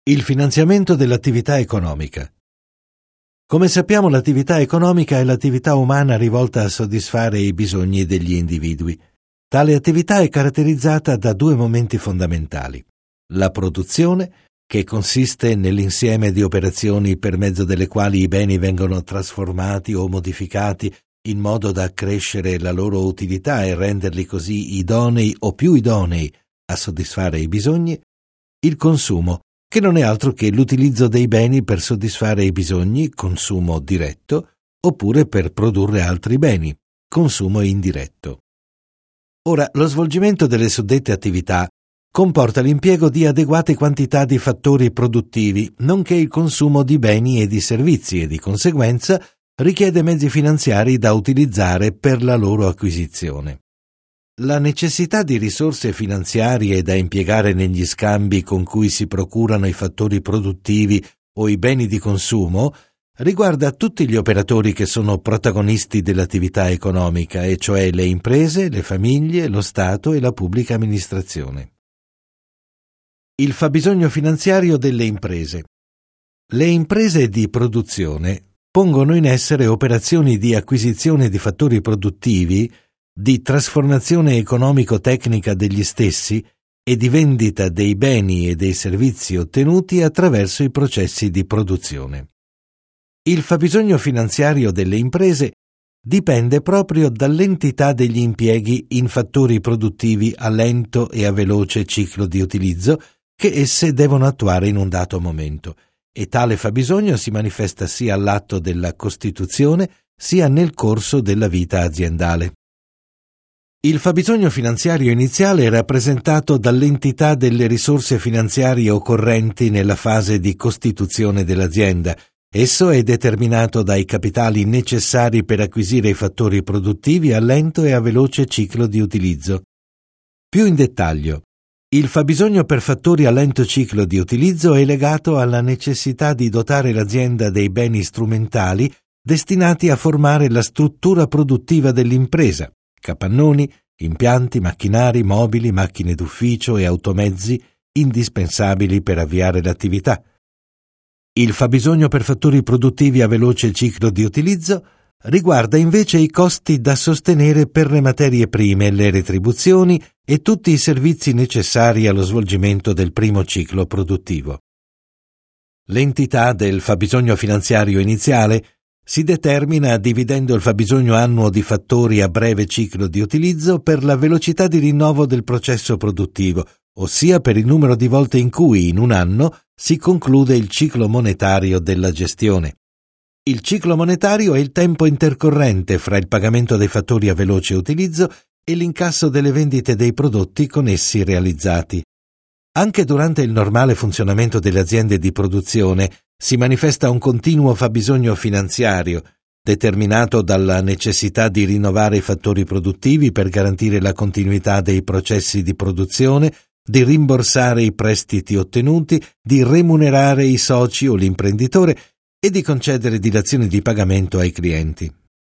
Il finanziamento dell'attività economica. Come sappiamo, l'attività economica è l'attività umana rivolta a soddisfare i bisogni degli individui. Tale attività è caratterizzata da due momenti fondamentali: la produzione, che consiste nell'insieme di operazioni per mezzo delle quali i beni vengono trasformati o modificati in modo da accrescere la loro utilità e renderli così idonei o più idonei a soddisfare i bisogni; il consumo, che non è altro che l'utilizzo dei beni per soddisfare i bisogni, consumo diretto, oppure per produrre altri beni, consumo indiretto. Ora, lo svolgimento delle suddette attività comporta l'impiego di adeguate quantità di fattori produttivi, nonché il consumo di beni e di servizi, e di conseguenza richiede mezzi finanziari da utilizzare per la loro acquisizione. La necessità di risorse finanziarie da impiegare negli scambi con cui si procurano i fattori produttivi o i beni di consumo riguarda tutti gli operatori che sono protagonisti dell'attività economica, e cioè le imprese, le famiglie, lo Stato e la pubblica amministrazione. Il fabbisogno finanziario delle imprese. Le imprese di produzione pongono in essere operazioni di acquisizione di fattori produttivi, di trasformazione economico-tecnica degli stessi e di vendita dei beni e dei servizi ottenuti attraverso i processi di produzione. Il fabbisogno finanziario delle imprese dipende proprio dall'entità degli impieghi in fattori produttivi a lento e a veloce ciclo di utilizzo che esse devono attuare in un dato momento, e tale fabbisogno si manifesta sia all'atto della costituzione sia nel corso della vita aziendale. Il fabbisogno finanziario iniziale è rappresentato dall'entità delle risorse finanziarie occorrenti nella fase di costituzione dell'azienda. Esso è determinato dai capitali necessari per acquisire i fattori produttivi a lento e a veloce ciclo di utilizzo. Più in dettaglio, il fabbisogno per fattori a lento ciclo di utilizzo è legato alla necessità di dotare l'azienda dei beni strumentali destinati a formare la struttura produttiva dell'impresa: capannoni, impianti, macchinari, mobili, macchine d'ufficio e automezzi indispensabili per avviare l'attività. Il fabbisogno per fattori produttivi a veloce ciclo di utilizzo riguarda invece i costi da sostenere per le materie prime, le retribuzioni e tutti i servizi necessari allo svolgimento del primo ciclo produttivo. L'entità del fabbisogno finanziario iniziale si determina dividendo il fabbisogno annuo di fattori a breve ciclo di utilizzo per la velocità di rinnovo del processo produttivo, ossia per il numero di volte in cui in un anno si conclude il ciclo monetario della gestione. Il ciclo monetario è il tempo intercorrente fra il pagamento dei fattori a veloce utilizzo e l'incasso delle vendite dei prodotti con essi realizzati. Anche durante il normale funzionamento delle aziende di produzione si manifesta un continuo fabbisogno finanziario, determinato dalla necessità di rinnovare i fattori produttivi per garantire la continuità dei processi di produzione, di rimborsare i prestiti ottenuti, di remunerare i soci o l'imprenditore e di concedere dilazioni di pagamento ai clienti.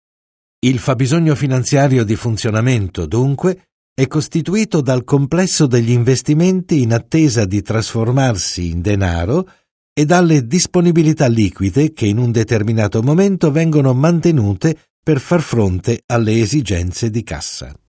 Il fabbisogno finanziario di funzionamento, dunque, è costituito dal complesso degli investimenti in attesa di trasformarsi in denaro e dalle disponibilità liquide che in un determinato momento vengono mantenute per far fronte alle esigenze di cassa.